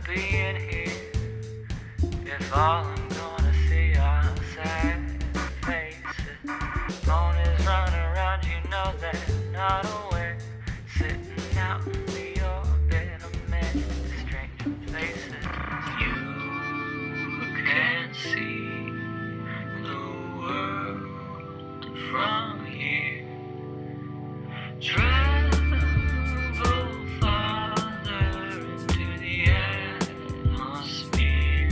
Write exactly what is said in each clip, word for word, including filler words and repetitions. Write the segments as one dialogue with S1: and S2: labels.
S1: being here. If all I'm gonna see are sad faces, moaners run around, you know they're not aware. Sitting out in the orbit of many strange places. You can see the world from here. Travel farther into the atmosphere.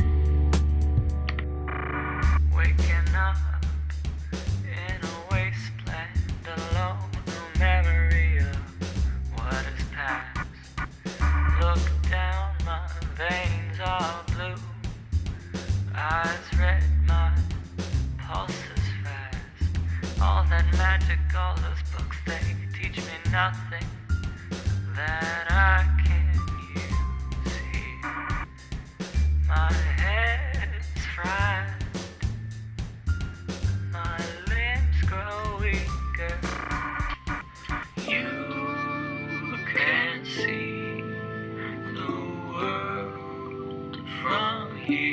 S1: Waking up in a wasteland alone, no memory of what has passed. Look down, my veins are blue, eyes red, my pulse is fast. All that magic, all those books, they teach me nothing that I can use here. My head's fried, my limbs grow weaker. You can see the world from here.